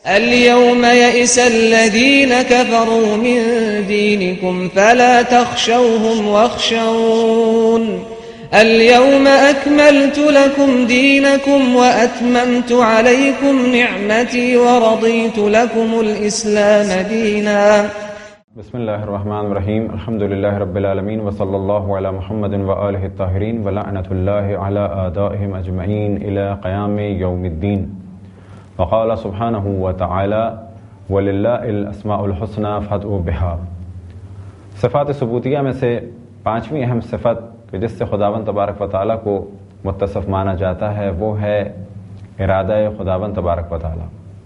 اليوم يئس الذين كفروا من دينكم فلا تخشوهم واخشون اليوم أكملت لكم دينكم وأتممت عليكم نعمتي ورضيت لكم الإسلام دينا. بسم الله الرحمن الرحيم. الحمد لله رب العالمين وصلى الله على محمد وآله الطاهرين ولعنة الله على أعدائهم أجمعين إلى قيام يوم الدين. وقال سبحانه وتعالى وللہ الاسماء الحسنى فادعوا بها. صفات ثبوتیہ میں سے پانچویں اہم صفت جس سے خداوند تبارک و تعالیٰ کو متصف مانا جاتا ہے وہ ہے ارادہ خداوند تبارک و تعالیٰ.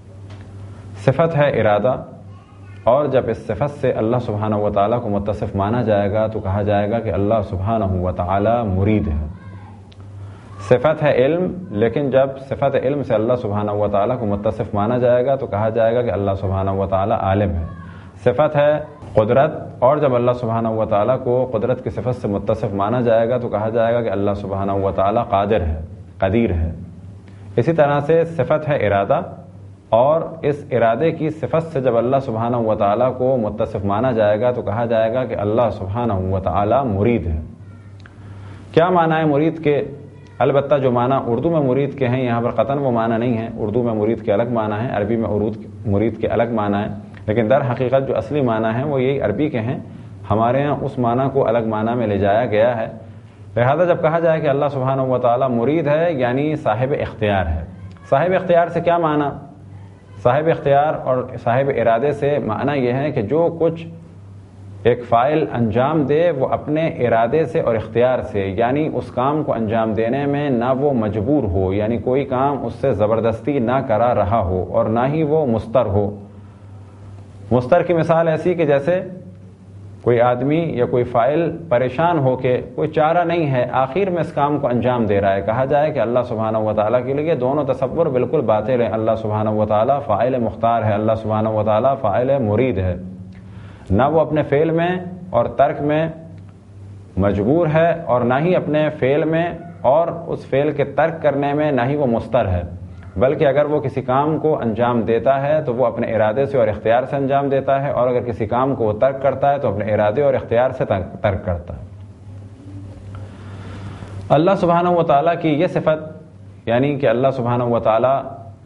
صفت ہے ارادہ، اور جب اس صفت سے اللہ سبحانہ و تعالیٰ کو متصف مانا جائے گا تو کہا جائے گا کہ اللہ سبحانہ و تعالیٰ مرید ہے. صفت ہے علم، لیکن جب صفت علم سے اللہ سبحانہ و تعالیٰ کو متصف مانا جائے گا تو کہا جائے گا کہ اللہ سبحانہ و تعالیٰ عالم ہے. صفت ہے قدرت، اور جب اللہ سبحانہ و تعالیٰ کو قدرت کی صفت سے متصف مانا جائے گا تو کہا جائے گا کہ اللہ سبحانہ و تعالیٰ قادر ہے، قدیر ہے. اسی طرح سے صفت ہے ارادہ، اور اس ارادے کی صفت سے جب اللہ سبحانہ و تعالیٰ کو متصف مانا جائے گا تو کہا جائے گا کہ اللہ سبحانہ و تعالیٰ مرید ہے. کیا معنی ہے مرید کے؟ البتہ جو معنی اردو میں مرید کے ہیں یہاں پر قطعاً وہ معنی نہیں ہے. اردو میں مرید کے الگ معنی ہیں، عربی میں مرید کے الگ معنی ہیں، لیکن در حقیقت جو اصلی معنی ہیں وہ یہی عربی کے ہیں. ہمارے ہاں اس معنی کو الگ معنی میں لے جایا گیا ہے. لہذا جب کہا جائے کہ اللہ سبحانہ و تعالیٰ مرید ہے یعنی صاحب اختیار ہے. صاحب اختیار سے کیا معنی؟ صاحب اختیار اور صاحب ارادے سے معنی یہ ہے کہ جو کچھ ایک فاعل انجام دے وہ اپنے ارادے سے اور اختیار سے، یعنی اس کام کو انجام دینے میں نہ وہ مجبور ہو، یعنی کوئی کام اس سے زبردستی نہ کرا رہا ہو، اور نہ ہی وہ مستر ہو. مستر کی مثال ایسی کہ جیسے کوئی آدمی یا کوئی فاعل پریشان ہو کے کوئی چارہ نہیں ہے، آخر میں اس کام کو انجام دے رہا ہے. کہا جائے کہ اللہ سبحانہ و تعالیٰ کے لیے دونوں تصور بالکل باطل ہیں. اللہ سبحانہ و تعالیٰ فاعل مختار ہے، اللہ سبحانہ و تعالیٰ فاعل مرید ہے. نہ وہ اپنے فعل میں اور ترک میں مجبور ہے، اور نہ ہی اپنے فعل میں اور اس فعل کے ترک کرنے میں نہ ہی وہ مستر ہے، بلکہ اگر وہ کسی کام کو انجام دیتا ہے تو وہ اپنے ارادے سے اور اختیار سے انجام دیتا ہے، اور اگر کسی کام کو وہ ترک کرتا ہے تو اپنے ارادے اور اختیار سے ترک کرتا ہے. اللہ سبحانہ و تعالیٰ کی یہ صفت، یعنی کہ اللہ سبحانہ و تعالیٰ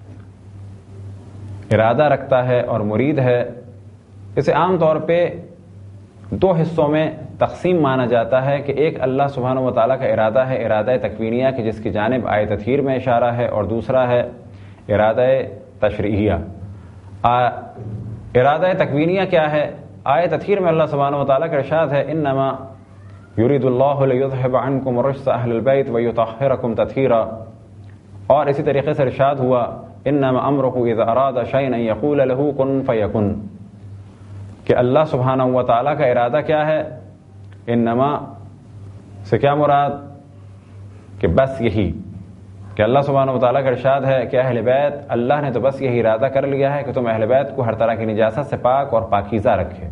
ارادہ رکھتا ہے اور مرید ہے، اسے عام طور پہ دو حصوں میں تقسیم مانا جاتا ہے کہ ایک اللہ سبحانہ و تعالیٰ کا ارادہ ہے ارادہ تکوینیہ کی جس کی جانب آیت تطہیر میں اشارہ ہے، اور دوسرا ہے ارادہ تشریعیہ. ارادہ تکوینیہ کیا ہے؟ آیت تطہیر میں اللہ سبحانہ و تعالیٰ کا ارشاد ہے انما یرید اللہ لیذھب عنکم الرجس اہل البیت ویطہرکم تطہیرا، اور اسی طریقے سے ارشاد ہوا انما امرہ اذا اراد شیئا ان یقول له کن فیکن، کہ اللہ سبحانہ و تعالیٰ کا ارادہ کیا ہے؟ انما سے کیا مراد؟ کہ بس یہی، کہ اللہ سبحانہ و تعالیٰ کا ارشاد ہے کہ اہل بیت، اللہ نے تو بس یہی ارادہ کر لیا ہے کہ تم اہل بیت کو ہر طرح کی نجاست سے پاک اور پاکیزہ رکھے.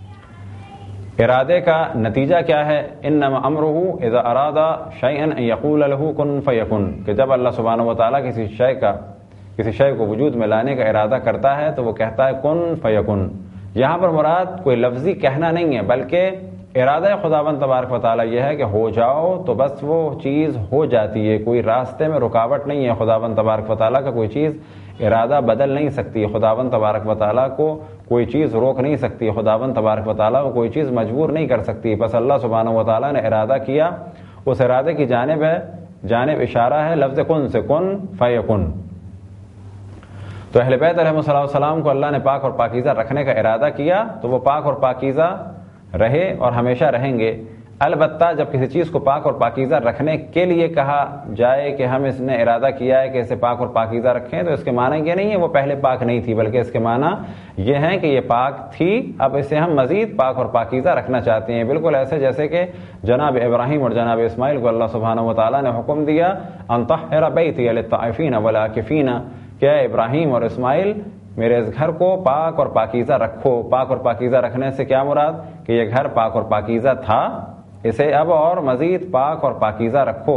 ارادے کا نتیجہ کیا ہے؟ انما امرہ اذا اراد شیئا ان یقول له کن فیکن، کہ جب اللہ سبحانہ و تعالیٰ کسی شے کو وجود میں لانے کا ارادہ کرتا ہے تو وہ کہتا ہے کن فیکن. یہاں پر مراد کوئی لفظی کہنا نہیں ہے، بلکہ ارادہ خداوند تبارک و تعالیٰ یہ ہے کہ ہو جاؤ تو بس وہ چیز ہو جاتی ہے. کوئی راستے میں رکاوٹ نہیں ہے. خداوند تبارک و تعالیٰ کا کوئی چیز ارادہ بدل نہیں سکتی. خداوند تبارک و تعالیٰ کو کوئی چیز روک نہیں سکتی. خداوند تبارک و تعالیٰ کو کوئی چیز مجبور نہیں کر سکتی. بس اللہ سبحانہ و تعالیٰ نے ارادہ کیا، اس ارادے کی جانب اشارہ ہے لفظ کن سے، کن فیکن. تو اہل بیت علیہ السلام کو اللہ نے پاک اور پاکیزہ رکھنے کا ارادہ کیا تو وہ پاک اور پاکیزہ رہے اور ہمیشہ رہیں گے. البتہ جب کسی چیز کو پاک اور پاکیزہ رکھنے کے لیے کہا جائے کہ ہم اس نے ارادہ کیا ہے کہ اسے پاک اور پاکیزہ رکھیں، تو اس کے معنی یہ نہیں ہے وہ پہلے پاک نہیں تھی، بلکہ اس کے معنی یہ ہے کہ یہ پاک تھی، اب اسے ہم مزید پاک اور پاکیزہ رکھنا چاہتے ہیں. بالکل ایسے جیسے کہ جناب ابراہیم اور جناب اسماعیل کو اللہ سبحانہ و تعالیٰ نے حکم دیا ان طہر بیتی للطائفین والعاکفین، کہ ابراہیم اور اسماعیل میرے اس گھر کو پاک اور پاکیزہ رکھو. پاک اور پاکیزہ رکھنے سے کیا مراد؟ کہ یہ گھر پاک اور پاکیزہ تھا، اسے اب اور مزید پاک اور پاکیزہ رکھو.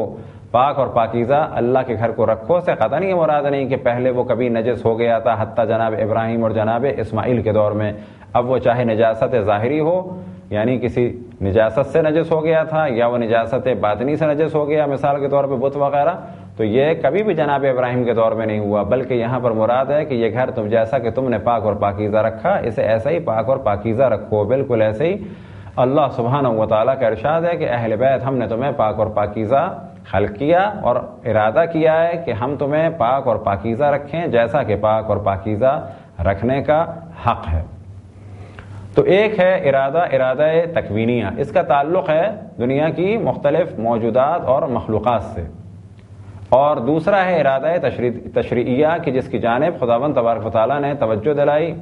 پاک اور پاکیزہ اللہ کے گھر کو رکھو سے قطعاً یہ مراد نہیں کہ پہلے وہ کبھی نجس ہو گیا تھا، حتیٰ جناب ابراہیم اور جناب اسماعیل کے دور میں، اب وہ چاہے نجاست ظاہری ہو یعنی کسی نجاست سے نجس ہو گیا تھا، یا وہ نجاست باطنی سے نجس ہو گیا مثال کے طور پہ بت وغیرہ، تو یہ کبھی بھی جناب ابراہیم کے دور میں نہیں ہوا، بلکہ یہاں پر مراد ہے کہ یہ گھر تم جیسا کہ تم نے پاک اور پاکیزہ رکھا اسے ایسا ہی پاک اور پاکیزہ رکھو، بالکل ایسے ہی اللہ سبحانہ و تعالیٰ کا ارشاد ہے کہ اہل بیت ہم نے تمہیں پاک اور پاکیزہ خلق کیا اور ارادہ کیا ہے کہ ہم تمہیں پاک اور پاکیزہ رکھیں جیسا کہ پاک اور پاکیزہ رکھنے کا حق ہے۔ تو ایک ہے ارادہ تکوینیہ، اس کا تعلق ہے دنیا کی مختلف موجودات اور مخلوقات سے، اور دوسرا ہے ارادہ تشریعیہ کہ جس کی جانب خداوند تبارک و تعالیٰ نے توجہ دلائی،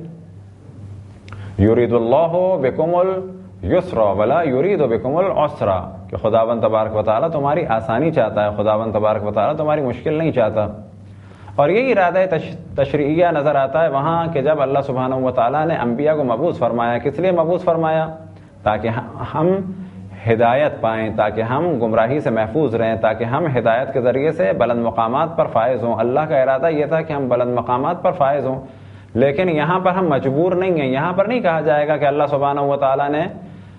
یرید اللہ بکم الیسر ولا یرید بکم العسر، کہ خداوند تبارک و تعالیٰ تمہاری آسانی چاہتا ہے، خداوند تبارک و تعالیٰ تمہاری مشکل نہیں چاہتا۔ اور یہی ارادہ تشریعیہ نظر آتا ہے وہاں کہ جب اللہ سبحانہ و تعالیٰ نے انبیاء کو مبعوث فرمایا، کس لیے مبعوث فرمایا؟ تاکہ ہم ہدایت پائیں، تاکہ ہم گمراہی سے محفوظ رہیں، تاکہ ہم ہدایت کے ذریعے سے بلند مقامات پر فائز ہوں۔ اللہ کا ارادہ یہ تھا کہ ہم بلند مقامات پر فائز ہوں، لیکن یہاں پر ہم مجبور نہیں ہیں، یہاں پر نہیں کہا جائے گا کہ اللہ سبحانہ و تعالیٰ نے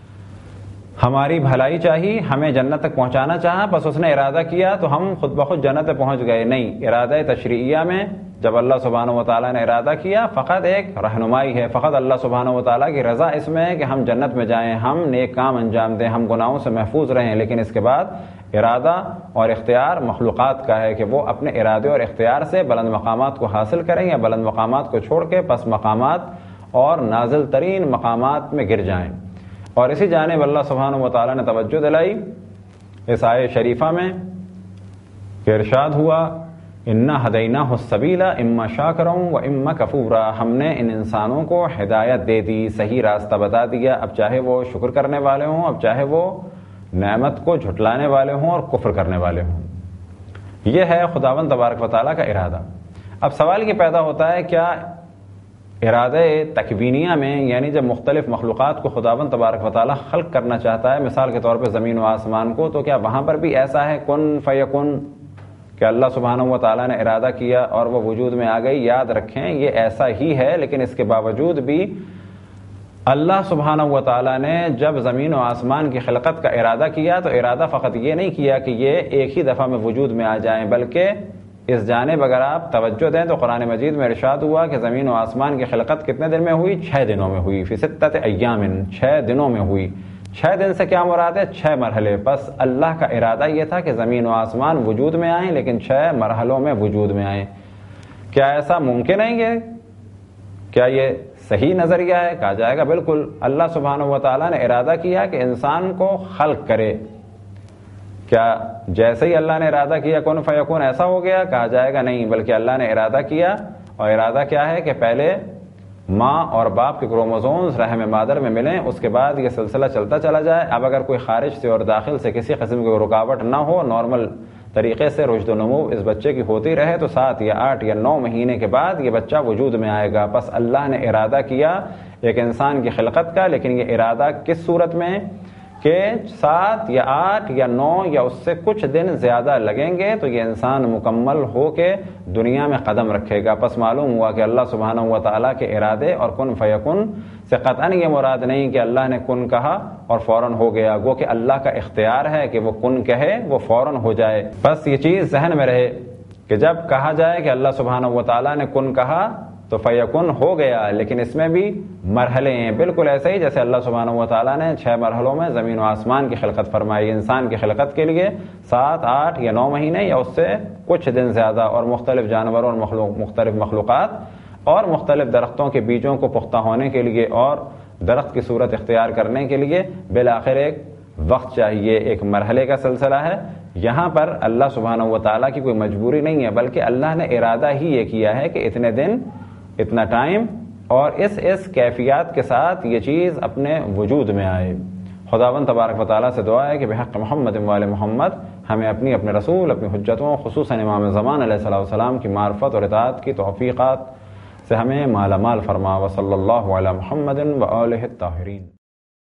ہماری بھلائی چاہی، ہمیں جنت تک پہنچانا چاہا، بس اس نے ارادہ کیا تو ہم خود بخود جنت تک پہنچ گئے، نہیں۔ ارادہ تشریعیہ میں جب اللہ سبحانہ و تعالیٰ نے ارادہ کیا فقط ایک رہنمائی ہے، فقط اللہ سبحانہ و تعالیٰ کی رضا اس میں ہے کہ ہم جنت میں جائیں، ہم نیک کام انجام دیں، ہم گناہوں سے محفوظ رہیں، لیکن اس کے بعد ارادہ اور اختیار مخلوقات کا ہے کہ وہ اپنے ارادے اور اختیار سے بلند مقامات کو حاصل کریں یا بلند مقامات کو چھوڑ کے پس مقامات اور نازل ترین مقامات میں گر جائیں۔ اور اسی جانب اللہ سبحانہ و تعالیٰ نے توجہ دلائی اس آیہ شریفہ میں کہ ارشاد ہوا انا ہدیناہ السبیل اما شاکرا و اما کفورا، ہم نے ان انسانوں کو ہدایت دے دی، صحیح راستہ بتا دیا، اب چاہے وہ شکر کرنے والے ہوں، اب چاہے وہ نعمت کو جھٹلانے والے ہوں اور کفر کرنے والے ہوں۔ یہ ہے خداوند تبارک و تعالیٰ کا ارادہ۔ اب سوال یہ پیدا ہوتا ہے کیا ارادہ تکوینیہ میں یعنی جب مختلف مخلوقات کو خداوند تبارک و تعالیٰ خلق کرنا چاہتا ہے، مثال کے طور پہ زمین و آسمان کو، تو کیا وہاں پر بھی ایسا ہے کن فیکن کہ اللہ سبحانہ و تعالیٰ نے ارادہ کیا اور وہ وجود میں آ گئی؟ یاد رکھیں یہ ایسا ہی ہے، لیکن اس کے باوجود بھی اللہ سبحانہ و تعالیٰ نے جب زمین و آسمان کی خلقت کا ارادہ کیا تو ارادہ فقط یہ نہیں کیا کہ یہ ایک ہی دفعہ میں وجود میں آ جائیں، بلکہ اس جانب اگر آپ توجہ دیں تو قرآن مجید میں ارشاد ہوا کہ زمین و آسمان کی خلقت کتنے دن میں ہوئی؟ 6 دنوں میں ہوئی، فی 6 ایام، 6 دنوں میں ہوئی۔ 6 دن سے کیا مراد ہے؟ 6 مرحلے۔ بس اللہ کا ارادہ یہ تھا کہ زمین و آسمان وجود میں آئیں، لیکن 6 مرحلوں میں وجود میں آئیں۔ کیا ایسا ممکن ہے؟ یہ کیا یہ صحیح نظریہ ہے؟ کہا جائے گا بالکل، اللہ سبحانہ و تعالیٰ نے ارادہ کیا کہ انسان کو خلق کرے، کیا جیسے ہی اللہ نے ارادہ کیا کن فیکون ایسا ہو گیا؟ کہا جائے گا نہیں، بلکہ اللہ نے ارادہ کیا، اور ارادہ کیا ہے کہ پہلے ماں اور باپ کے کروموزومز رحم مادر میں ملیں، اس کے بعد یہ سلسلہ چلتا چلا جائے۔ اب اگر کوئی خارج سے اور داخل سے کسی قسم کی رکاوٹ نہ ہو، نارمل طریقے سے رشد و نمو اس بچے کی ہوتی رہے، تو 7 یا 8 یا 9 مہینے کے بعد یہ بچہ وجود میں آئے گا۔ بس اللہ نے ارادہ کیا ایک انسان کی خلقت کا، لیکن یہ ارادہ کس صورت میں کہ 7 یا 8 یا 9 یا اس سے کچھ دن زیادہ لگیں گے تو یہ انسان مکمل ہو کے دنیا میں قدم رکھے گا۔ پس معلوم ہوا کہ اللہ سبحانہ و تعالیٰ کے ارادے اور کن فیکن سے قطعاً یہ مراد نہیں کہ اللہ نے کن کہا اور فوراً ہو گیا، گو کہ اللہ کا اختیار ہے کہ وہ کن کہے وہ فوراً ہو جائے۔ بس یہ چیز ذہن میں رہے کہ جب کہا جائے کہ اللہ سبحانہ و تعالیٰ نے کن کہا تو فیکن ہو گیا، لیکن اس میں بھی مرحلے ہیں، بالکل ایسے ہی جیسے اللہ سبحانہ و تعالیٰ نے 6 مرحلوں میں زمین و آسمان کی خلقت فرمائی۔ انسان کی خلقت کے لیے 7، 8 یا 9 مہینے یا اس سے کچھ دن زیادہ، اور مختلف جانوروں اور مختلف مخلوقات اور مختلف درختوں کے بیجوں کو پختہ ہونے کے لیے اور درخت کی صورت اختیار کرنے کے لیے بالآخر ایک وقت چاہیے، ایک مرحلے کا سلسلہ ہے۔ یہاں پر اللہ سبحانہ و تعالیٰ کی کوئی مجبوری نہیں ہے، بلکہ اللہ نے ارادہ ہی یہ کیا ہے کہ اتنے دن، اتنا ٹائم اور اس کیفیات کے ساتھ یہ چیز اپنے وجود میں آئے۔ خداوند تبارک و تعالیٰ سے دعا ہے کہ بحق محمد وآل محمد ہمیں اپنے رسول، اپنی حجتوں، خصوصاً امام زمان علیہ السلام کی معرفت اور اطاعت کی توفیقات سے ہمیں مالا مال فرما۔ وصلی اللہ علی محمد وآلہ الطاہرین۔